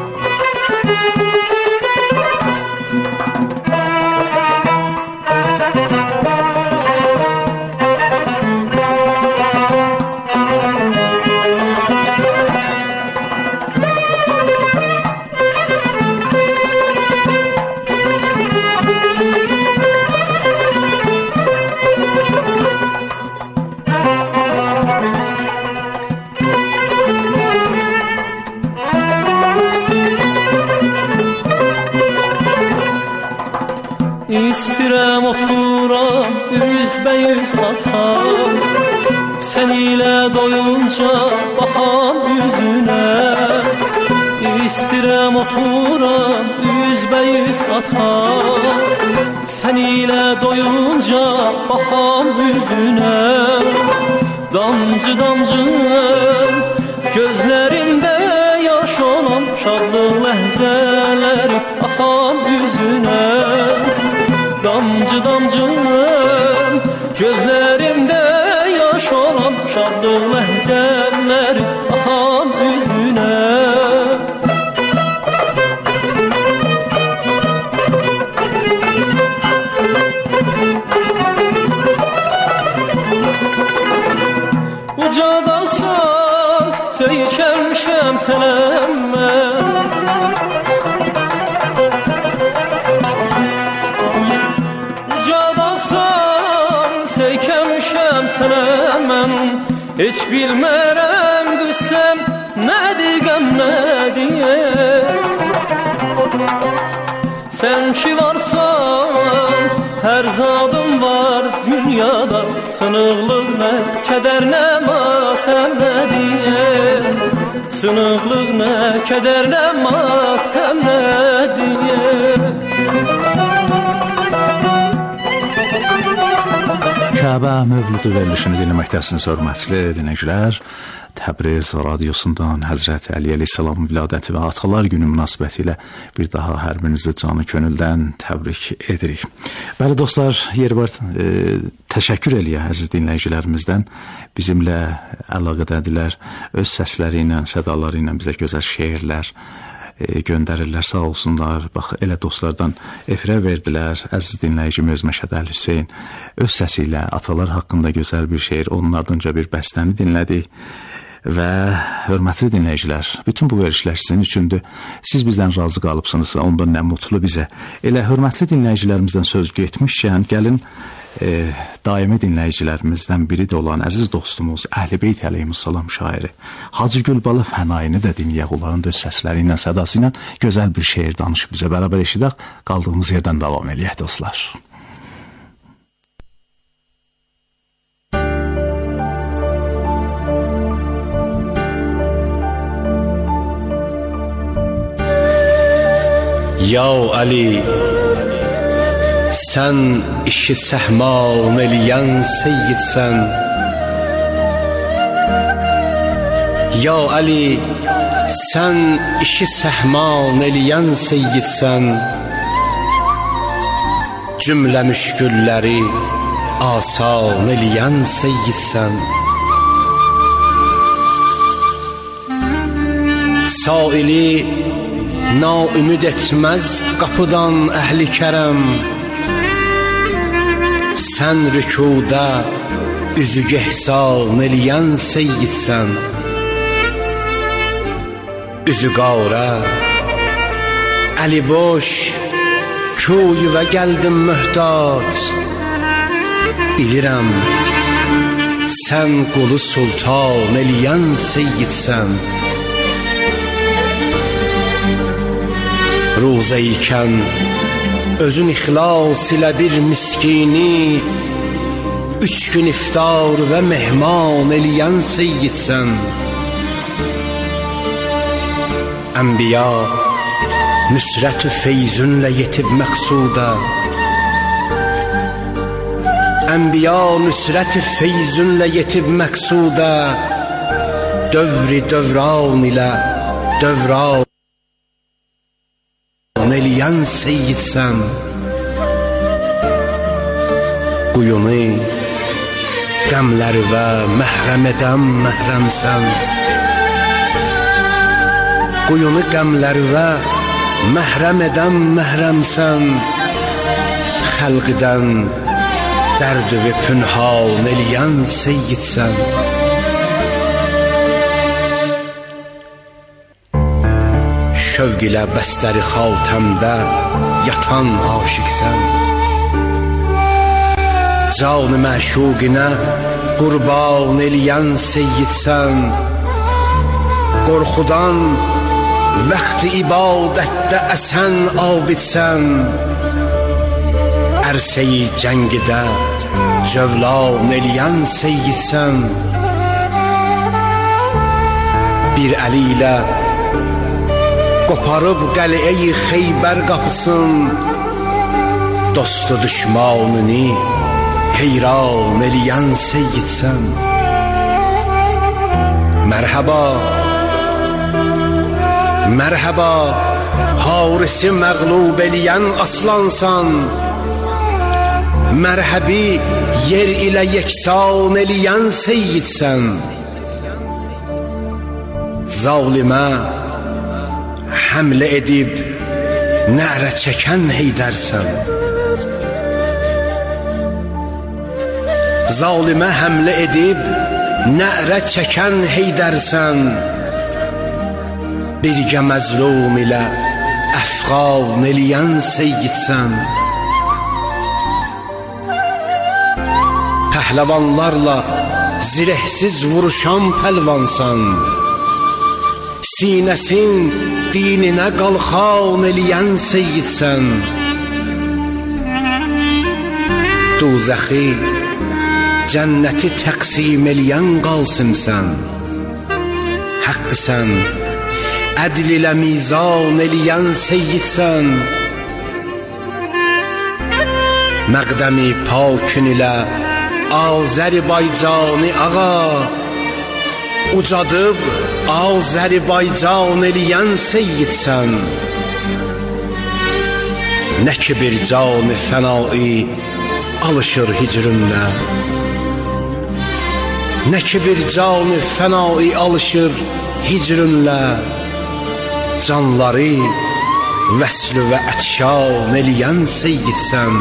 [SPEAKER 6] İstirəm oturam üzbəyüz atam, sən ilə doyunca baxam yüzünə. İstirəm oturam üzbəyüz atam, sən ilə doyunca baxam yüzünə. Damcı damcı gözlərimdə yaş olan şadlıq ləhzələri axam yüzünə. Damcı damcı gözlərimdə yaş olan şadlıq ləhzələri axam üzünə. Ucadaqsan söykəmişəm sənə mən, heç bilmərəm qüssəm nədir, qəm nədir. Sen ki varsan her zadım var dünyada. Sınıqlıq nə, kədər nə, matəm nə diye. Sınıqlıq nə, kədər nə, matəm nə diye.
[SPEAKER 2] Kəbə Mövludu verilişini dinləməkdəsiniz, hörmətli dinləyicilər. Təbriz radiosundan Həzrət Əli əleyhissalamın viladəti və Atalar günü münasibətilə bir daha hər birinizi canı könüldən təbrik edirik. Bəli dostlar, yer var təşəkkür eləyə əziz dinləyicilərimizdən bizimlə əlaqədədirlər, öz səsləri ilə, sədaları ilə bizə gözəl şeirlər göndərirlər, sağ olsunlar. Bax, elə dostlardan efirə verdilər. Əziz dinləyicim öz Məşəd Əli Hüseyn öz səsi ilə atalar haqqında gözəl bir şeir, onun ardınca bir bəstəni dinlədik. Və hörmətli dinləyicilər, bütün bu verişlər sizin üçündür. Siz bizdən razı qalıbsınız, ondan nə mutlu bizə. Elə hörmətli dinləyicilərimizdən söz getmişkən, gəlin daimi dinləyicilərimizdən biri də olan əziz dostumuz Əhl-i-Beyt əleyhissalam şairi Hacı Gülbala Fənaini də dinləyək, onların da öz səsləri ilə, sədası ilə gözəl bir şeir danışıb bizə bərabər eşidək, qaldığımız yerdən davam eləyək dostlar.
[SPEAKER 7] Ya Ali, sən işi səhman eləyən seyyidsən. Ya Ali, sən işi səhman eləyən seyyidsən. Cümlə müşkülləri asan eləyən seyyidsən. Saili naümid etməz qapıdan əhli kərəm. Sən rükuda üzü gehsan eləyən seyyidsən. Üzü qavra, əli boş, kuyuva gəldim mühtac. Bilirəm, sən qulu sultan eləyən seyyidsən. Ruzə ikən özün ixlas ilə bir miskini, 3 gün iftar və mehman eləyən seyyidsən. Ənbiya nüsrət-ü feyzünlə yetib məqsuda. Ənbiya nüsrət-ü feyzünlə yetib məqsuda. Dövri dövran ilə dövran eləyən seyyidsən. Quyunu qəmləri və məhrəm edən məhrəmsən. Quyunu qəmləri və məhrəm edən məhrəmsən. Xəlqidən dərd və pünhan eləyən seyyidsən. Şövq ilə bəstəri xaltəmdə yatan aşiqsən. Can-ı məşuqinə qurban eləyən seyyidsən. Qorxudan vaxtı ibadətdə əsən abidsən. Ərsəyi cəngidə cövlan eləyən seyyidsən. Bir əli ilə qoparıb qəliə-i Xeybər qapısın. Dostu düşmanını heyran eləyən seyyidsən. Mərhaba, mərhaba, harisi məğlub eləyən aslansan. Mərhəbi yer ilə yeksan eləyən seyyidsən. Zalimə həmlə edib nərə çəkən heydərsən. Zalimə həmlə edib nərə çəkən heydərsən. Birgə məzlum ilə əfqan eləyən seyyidsən. Pəhləvanlarla zirehsiz vuruşan pəlvansan. sinəsin dininə qalxan eləyən seyyidsən. Duzəxi cənnəti təqsim eləyən qalsımsən. Haqqısən, ədl ilə mizan eləyən seyyidsən. Məqdəmi pakün ilə Azərbaycani ağa ucadıb Azərbaycan eləyən seyyidsən. Nə ki bir can-ı fənai alışır hicrünlə, nə ki bir can-ı fənai alışır hicrünlə. Canları vəsl və ətşan eləyən seyyidsən.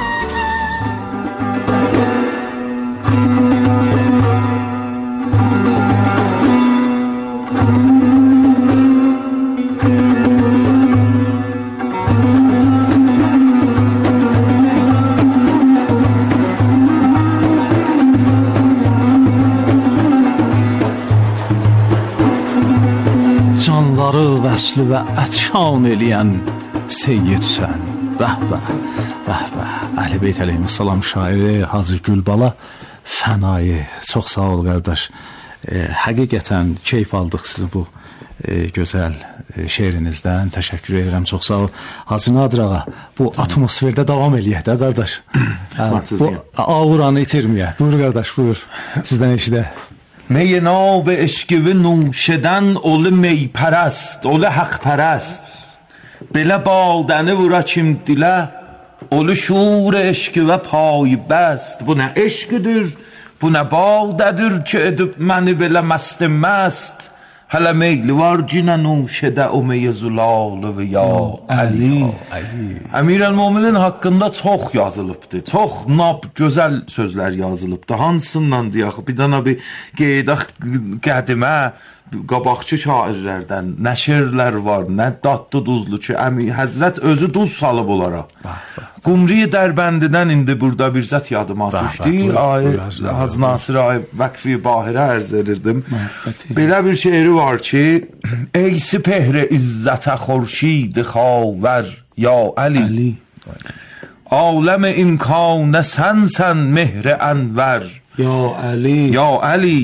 [SPEAKER 2] Canları vəsl və ətşan eləyən seyyidsən. Bəh bəh, bəh bəh. Əhl-i Beyt əleyhissalam şairi Hacı Gülbala Fənai. Çox sağ ol qardaş. Həqiqətən keyf aldıq sizin bu gözəl şeirinizdən. Təşəkkür edirəm, çox sağ ol. Hacı Nadir ağa, bu atmosferdə davam eləyək də qardaş. Bu auranı itirməyək. Buyur qardaş, buyur. Sizdən eşidək.
[SPEAKER 3] می ناب اشکوه نوشدن اول می پرست اول حق پرست بله بادنه و را کم دیله اول شور اشکوه پای بست bu ne eşkidir bu ne bağdadır ki edip məni belə mest mest hələ meyli var cinə nuşedə o meyi zulalı və ya Ali. Əmirəl-Möminin haqqında çox yazılıbdır. Çox gözəl sözlər yazılıbdır. Hansından deyək? Bir dənə bir qeydaq qədimə qabaqçı şairlərdən nə şeirlər var, nə dadlı duzlu ki, Həzrət özü duz salıb onlara. Qumri Dərbənddən indi burada bir zət yadıma düşdü. Hacı Nasir Vəqfi Bahirə ərz edirdim. Belə bir şeiri var ki, ey sipehr-i izzətə xorşid-i xavər ya Ali, aləm-i imkanə sənsən mehr-i ənvər ya Ali,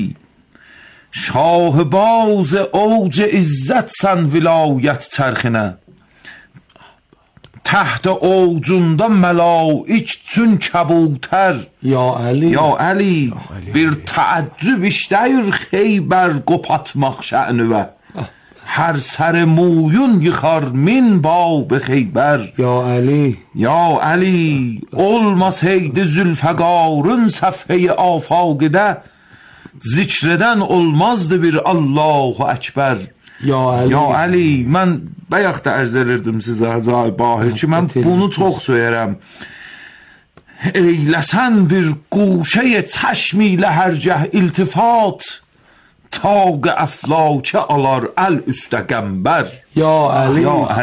[SPEAKER 3] şahbaz اوج izzət sən vilayət çərxinə, تحت اوجunda mələik çün kəbutər ya Ali, bir təəccüb işləyir Xeybər qopatmaq şənüvə, hər sər moyun yıxar min bab Xeybər ya Ali, olmasaydı Zülfəqarın səfhəyi afaqıdə, zikreden olmazdı bir Allahu Ekber ya Ali. Mən bayaq da ərz edirdim sizə Hacı Bahir ki, mən bunu çox söyərəm. Eyləsən bir quşəyə çəşm ilə hərgah iltifat, taq əflakə alar əl üstə qəmbər ya Ali.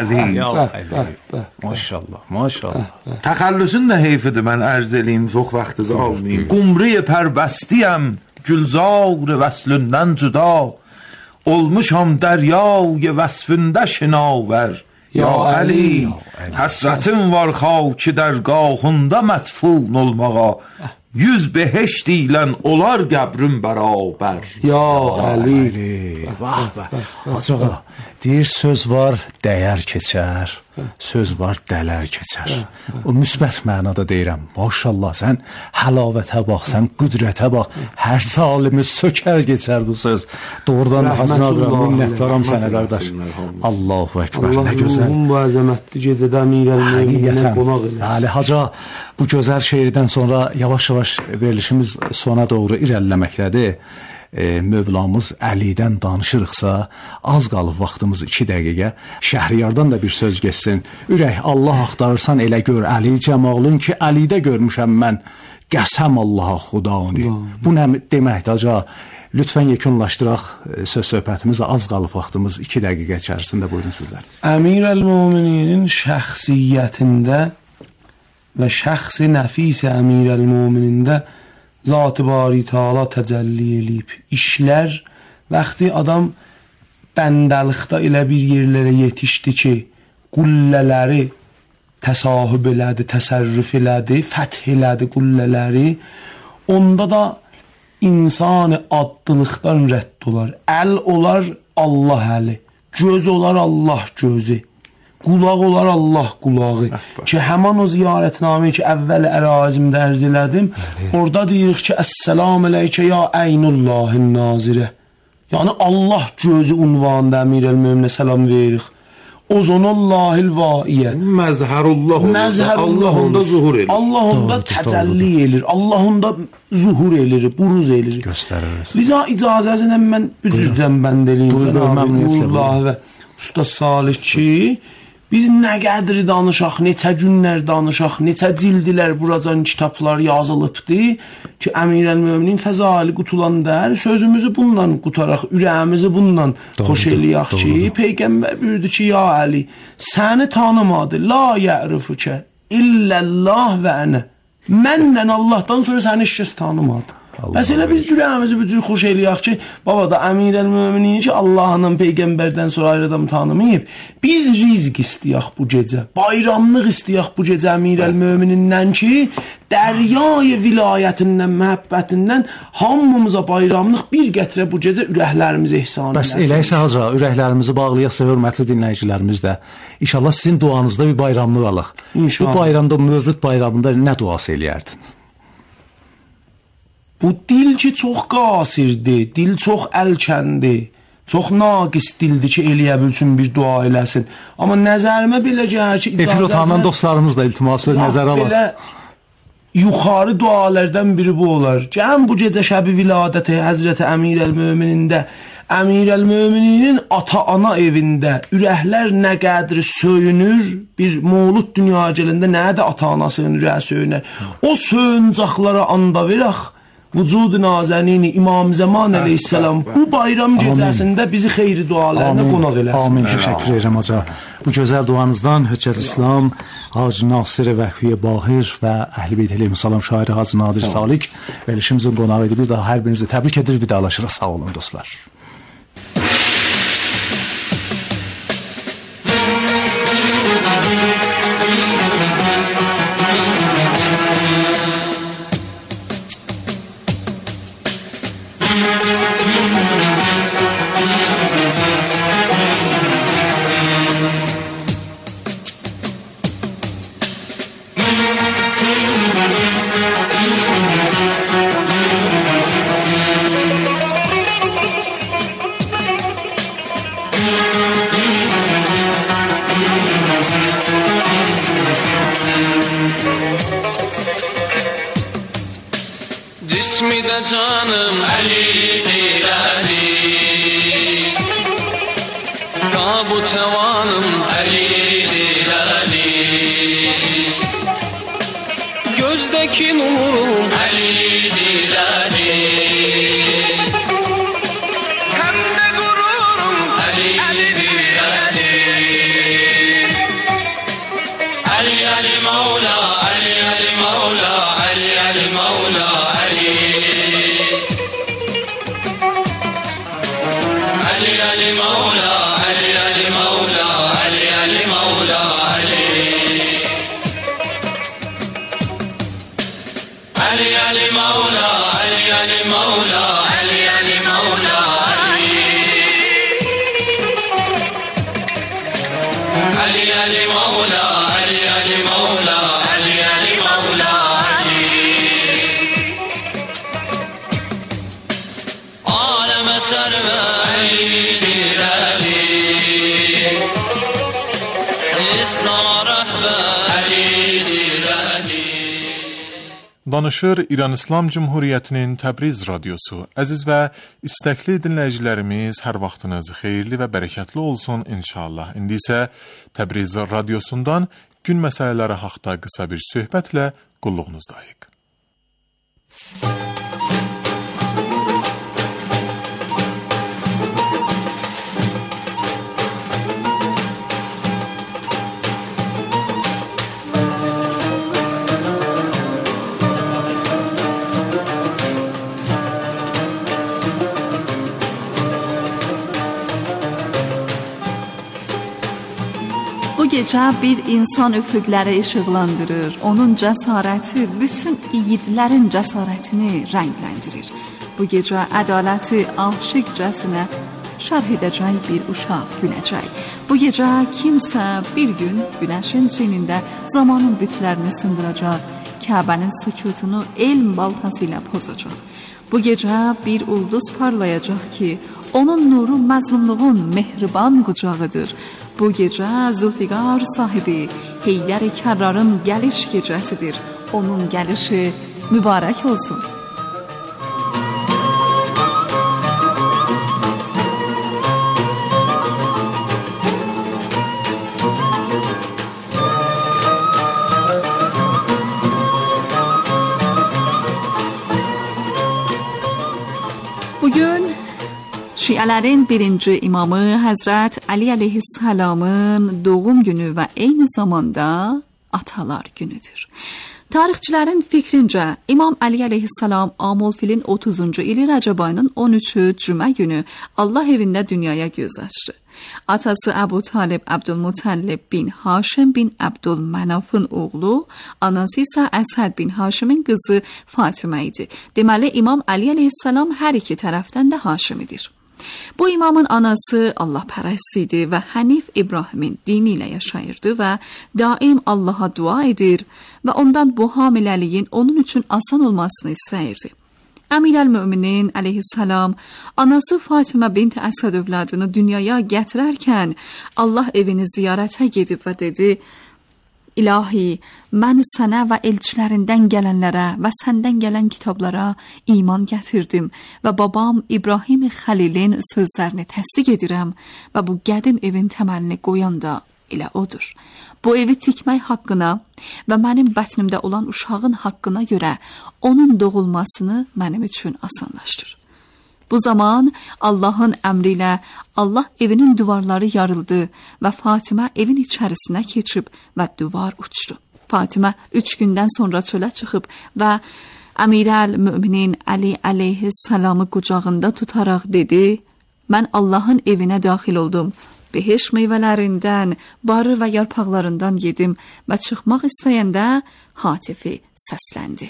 [SPEAKER 3] Maşallah, maşallah. Təxəllüsün də heyfidir, mən ərz eləyim, çox vaxtınızı almayayım. Qumriyə pərbəstiyəm, gülzar vəslündən cüda, olmuşam dəryای vəsfində şinavər ya Ali. Həsrətim var xaki dərgahında mətfun olmağa, 100 behişt ilə olar qəbrim bərabər ya Ali.
[SPEAKER 2] Vah vah. Hacı ağa, deyir söz var dəyər keçər, söz var dələr keçər. O müsbət mənada deyirəm. Maşallah, sən həlavətə bax, sən qüdrətə bax. Hər salimiz sökər keçər bu söz. Doğrudan Hacı Nadir, minnətdaram sənə qardaş. Allahu Ekber, nə gözəl.
[SPEAKER 1] Allah'ın bu əzəmətli gecədə Əmirəl-Möminə qonaq elə.
[SPEAKER 2] Ali Hacı, bu gözəl şeirdən sonra yavaş-yavaş verilişimiz sona doğru irəliləməkdədir. Mövlamız Əlidən danışırıqsa, az qalıb vaxtımız 2 dəqiqə. Şəhriyardan da bir söz geçsin. Ürək Allah axtarırsan elə gör Əli cəmalın ki, Əlidə görmüşəm mən. Qəsəm Allaha xudani. Bu nə deməkdir acaba? Lütfən yekunlaşdıraq söz söhbətimizə, az qalıb vaxtımız 2 dəqiqə içərisində, buyurun sizlər.
[SPEAKER 1] Əmirəl-Möminin şəxsiyyətində və şəxsi nəfis Əmirəl-Möminində Zat-ı Bari Teala təcəlli eləyib işlər. Vaxtı adam bəndəlikdə elə bir yerlərə yetişdi ki, qullələri təsahüb elədi, təsərrüf elədi, fəth elədi qullələri. Onda da insanı addılıqdan rədd olar. Əl olar Allah əli, göz olar Allah gözü, qulaq olar Allah qulağı. Ki həman o ziyarətnameyi ki əvvəl ərazimdə ərz elədim, orada deyirik ki, Əssəlamu əleykə ya Eynullahin nazirə. Yəni Allah gözü unvanında Əmirəl-Möminə salam veririk. Ozonullahil vaiyə.
[SPEAKER 3] Məzhərullah olur. Allah onda zuhur elir.
[SPEAKER 1] Allah onda təcəlli elir. Allah onda zuhur elir, buruz elir.
[SPEAKER 2] Göstərir.
[SPEAKER 1] Liza icazəsilə mən üzrdən bənd eləyim. Allah və Usta Salih ki, biz nə qədri danışaq, neçə günlər danışaq, neçə cildilər buracan kitablar yazılıbdı ki, Əmirəl-Möminin Fəzaili qutulandər, sözümüzü bundan qutaraq, ürəyimizi bundan xoş eləyək ki, Peyğəmbər buyurdu ki, ya Əli, səni tanımadı, la yərifükə, illəllah və ənə. Mənlə Allahdan sonra səni heç kəs tanımadı. Bəs elə biz ürəyimizi bu cür xoş eləyək ki, baba da Əmirəl-Möminin ki, Allah'ın Peyğəmbərdən sonra ayrı adam tanımayıb. Biz rizq istəyək bu gecə, bayramlıq istəyək bu gecə Əmirəl-Möminindən ki, dəryayı vilayətindən, məhəbbətindən hamımıza bayramlıq bir gətirə bu gecə ürəklərimizi ehsan
[SPEAKER 2] eləsin. Bəs eləysə haca, ürəklərimizi bağlayaq, hörmətli dinləyicilərimiz də. İnşallah sizin duanızda bir bayramlıq alaq. Bu bayramda, Mövlud bayramında nə duası eləyərdiniz?
[SPEAKER 1] Bu dil ki çox qasirdir, dil çox əlkəndir, çox naqis dildir ki, eləyə bilsin bir dua eləsin. Amma nəzərimə belə gəlir ki,
[SPEAKER 2] efir otanan dostlarımız da iltiması nəzərə alır.
[SPEAKER 1] Belə yuxarı dualardan biri bu olar. Gəlin bu gecə şəbi viladəti Həzrəti Əmirəl-Möminində, Əmirəl-Mömininin ata-ana evində ürəklər nə qədri söyünür, bir mövlud dünya gəlində nəyə də ata-anasının ürəyi söyünər. O söyüncaqlara anda verək, vücud-u nazənini İmam Zaman əleyhissalam bu bayram gecəsində bizi xeyri dualarına qonaq eləsin.
[SPEAKER 2] Amin, təşəkkür edirəm hoca. Bu gözəl duanızdan Hüccət İslam, Hacı Nasir Vəxfiyə Bahir və Əhl-i Beyt əleyhissalam şairi Hacı Nadir Salik verilişimizin qonağı idi. Bir daha hər birinizi təbrik edir, vidalaşırıq. Sağ olun dostlar.
[SPEAKER 6] Cismi de canım Ali'dir Ali, Kabu tevanım Ali'dir Ali, gözdeki nurum Ali'dir Ali, hem de gururum Ali'dir Ali. Ali Ali Mevla, Ali Ali Mevla, Ali Ali Mevla, Ali Ali Mevla, Ali Ali Mevla, Ali Ali Mevla, Ali Ali Ali Mevla, Ali Ali Mevla, Ali Ali Mevla, Ali Ali Mevla, Ali Ali Mevla, Ali Ali Mevla, aleme serve Ali'dir Ali, İslam'a rəhbər Ali'dir Ali.
[SPEAKER 8] Danışır İran İslam Cumhuriyyətinin Təbriz radiosu. Əziz və istəkli dinləyicilərimiz, hər vaxtınız xeyirli və bərəkətli olsun inşallah. İndi isə Təbriz radiosundan gün məsələləri haqda qısa bir söhbətlə qulluğunuzdayıq.
[SPEAKER 9] gecə bir insan üfüqləri işıqlandırır. Onun cəsarəti bütün yiğidlərin cəsarətini rəngləndirir. Bu gecə ədaləti aşiqcəsinə şərh edəcək bir uşaq güləcək. Bu gecə kimsə bir gün günəşin çiynində zamanın bütlərini sındıracaq. Kəbənin sükutunu elm baltası ilə pozacaq. Bu gecə bir ulduz parlayacaq ki, onun nuru məzlumluğun mehriban qucağıdır. Bu gecə Zülfiqar sahibi Heydər Kərrarın gəliş gecəsidir. Onun gəlişi mübarək olsun. Bugün Şiələrin birinci imamı Həzrət Ali əleyhissalamın doğum günü və eyni zamanda atalar günüdür. Tarixçilərin fikrincə İmam Ali əleyhissalam Amul filin 30-cu ili Rəcəb ayının 13-ü cümə günü Allah evində dünyaya göz açdı. Atası Əbu Talib Abdülmutəllib bin Haşim bin Abdülmənafın oğlu, anası isə Əsəd bin Haşimin qızı Fatimə idi. Deməli, İmam Ali əleyhissalam hər iki tərəfdən də Haşimidir. Bu imamın anası Allah pərəst idi və Hənif İbrahimin dini ilə yaşayırdı və daim Allaha dua edir və ondan bu hamiləliyin onun üçün asan olmasını istəyirdi. Əmirəl-Möminin əleyhissalam anası Fatimə bint Əsəd övladını dünyaya gətirərkən Allah evini ziyarətə gedib və dedi: İlahi, mən sənə və elçilərindən gələnlərə və səndən gələn kitablara iman gətirdim və babam İbrahim Xəlilin sözlərini təsdiq edirəm və bu qədim evin təməlini qoyan da elə odur. Bu evi tikmək haqqına və mənim bətnimdə olan uşağın haqqına görə onun doğulmasını mənim üçün asanlaşdır. Bu zaman Allahın əmri ilə Allah evinin divarları yarıldı və Fatimə evin içərisinə keçib və divar uçdu. Fatimə 3 gündən sonra çölə çıxıb və Əmirəl-Möminin Ali əleyhissalamı qucağında tutaraq dedi: Mən Allahın evinə daxil oldum. Beheş meyvələrindən, barı və yarpaqlarından yedim və çıxmaq istəyəndə hatifi səsləndi.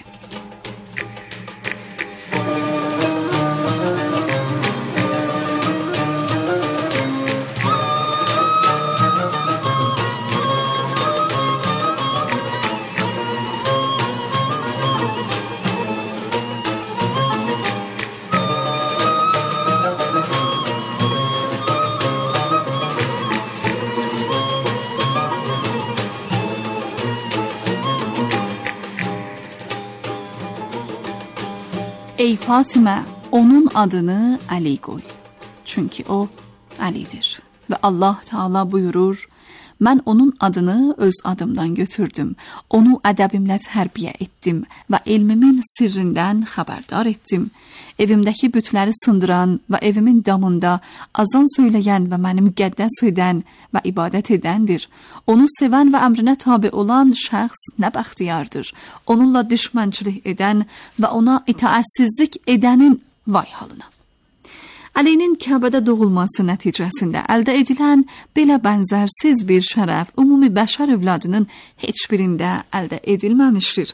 [SPEAKER 9] Ey Fatimə, onun adını Ali qoy. Çünki o Alidir. Və Allah Teala buyurur: Mən onun adını öz adımdan götürdüm. Onu ədəbimlə tərbiyə etdim və elmimin sirrindən xəbərdar etdim. Evimdəki bütləri sındıran və evimin damında azan söyləyən və məni müqəddəs edən və ibadət edəndir. Onu sevən və əmrinə tabi olan şəxs nə bəxtiyardır. Onunla düşmənçilik edən və ona itaatsizlik edənin vay halına. Əlinin Kəbədə doğulması nəticəsində əldə edilən belə bənzərsiz bir şərəf ümumi bəşər övladının heç birində əldə edilməmişdir.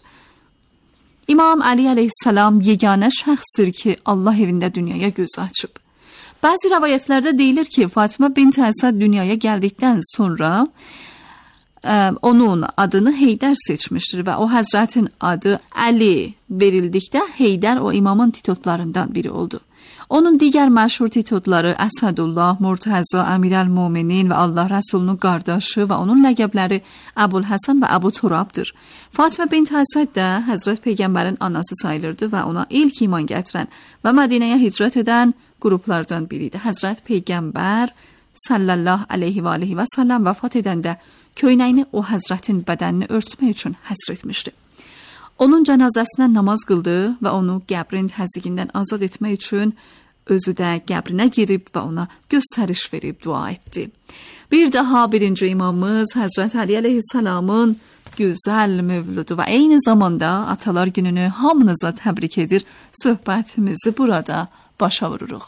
[SPEAKER 9] İmam Ali əleyhissalam yeganə şəxsdir ki, Allah evində dünyaya göz açıb. Bəzi rəvayətlərdə deyilir ki, Fatimə bint Əsəd dünyaya gəldikdən sonra onun adını Heydər seçmişdir və o Həzrətin adı Əli verildikdə Heydər o imamın titullarından biri oldu. Onun digər məşhur titulları Əsədullah, Murtəza, Əmirəl-Möminin və Allah Rəsulunun qardaşı və onun ləqəbləri Əbulhəsən və Əbu Turabdır. Fatimə bint Əsəd də Həzrət Peyğəmbərin anası sayılırdı və ona ilk iman gətirən və Mədinəyə hicrət edən qruplardan biridir. Həzrət Peyğəmbər sallallahu aleyhi və aleyhi və səlləm vəfat edəndə köynəyini o Həzrətin bədənini örtmək üçün həsr etmişdi. Onun cənazəsinə namaz qıldı və onu qəbrin təzyiqindən azad etmək üçün özü də qəbrinə girib və ona göstəriş verib dua etdi. Bir daha birinci imamımız Həzrət Ali əleyhissalamın gözəl mövludu və eyni zamanda atalar gününü hamınıza təbrik edir. Söhbətimizi burada başa vururuq.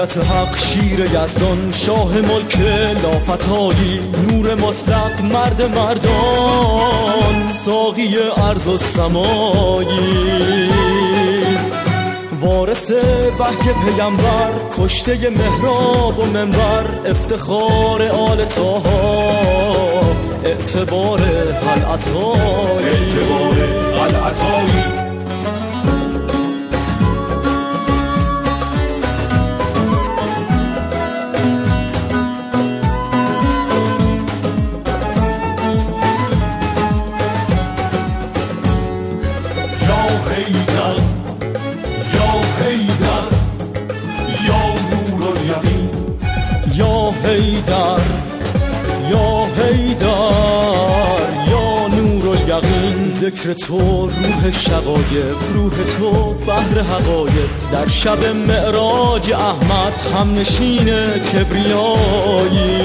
[SPEAKER 10] آیت حق شیر یزدان شاه ملک لافتایی نور مطلق مرد مردان ساقی ارض و سمایی وارث وحی پیامبر کشته محراب و منبر افتخار آل طاها اعتبار العطایی ذکر تو روح شقایق روح تو بحر حقایق در شب معراج احمد هم نشین کبریایی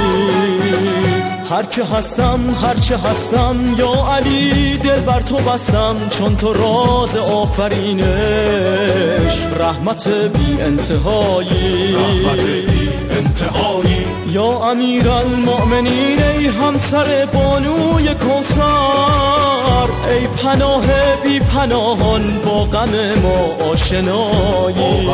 [SPEAKER 10] هر که هستم هر چه هستم یا علی دل بر تو بستم چون تو راز آفرینش رحمت بی انتهایی یا امیر المؤمنین ای همسر بانوی کوثر ای پناه بی پناهان با غم ما آشنایی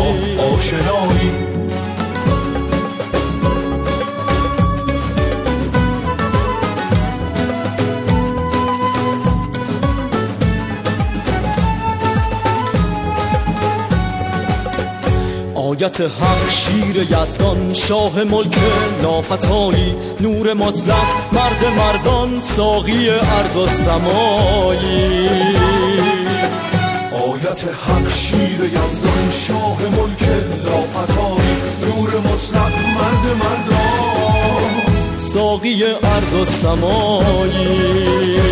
[SPEAKER 10] آیت حق شیر یزدان شاه ملک لافتایی نور مطلق مرد مردان ساقی ارض و سمایی
[SPEAKER 11] آیت حق شیر یزدان شاه ملک لافتایی نور مطلق مرد مردان
[SPEAKER 10] ساقی ارض و سمایی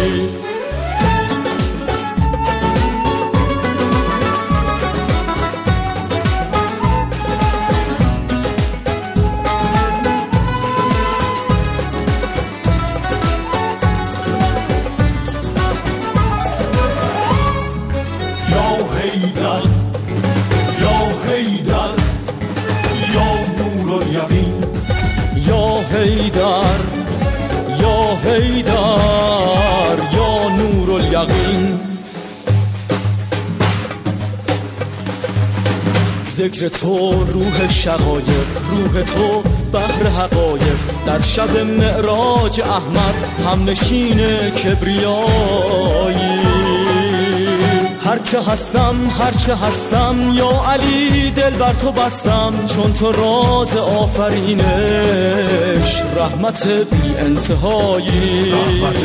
[SPEAKER 10] ذکر تو روح شقایق روح تو بحر حقایق در شب معراج احمد هم نشین کبریایی هر که هستم هر چه هستم یا علی دل بر تو بستم چون تو راز آفرینش رحمت بی انتهایی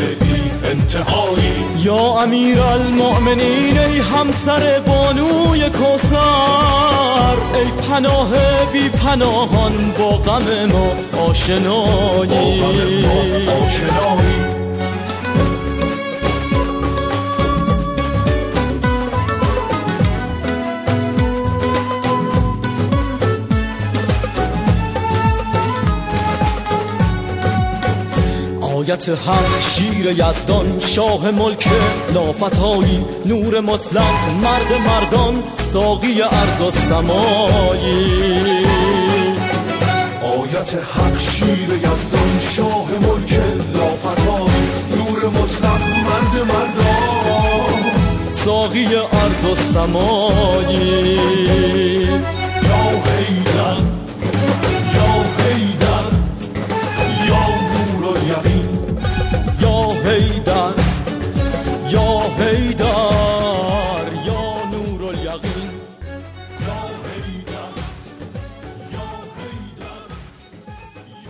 [SPEAKER 10] یا امیر المؤمنین ای همسر بانوی کوثر ای پناه بی پناهان با غم ما آشنایی آیت حق شیر یزدان شاه ملک لافتایی نور مطلق مرد مردان ساقی ارض و سمایی
[SPEAKER 11] آیت حق شیر یزدان شاه ملک لافتایی نور مطلق مرد مردان
[SPEAKER 10] ساقی ارض و سمایی
[SPEAKER 11] یا حیدر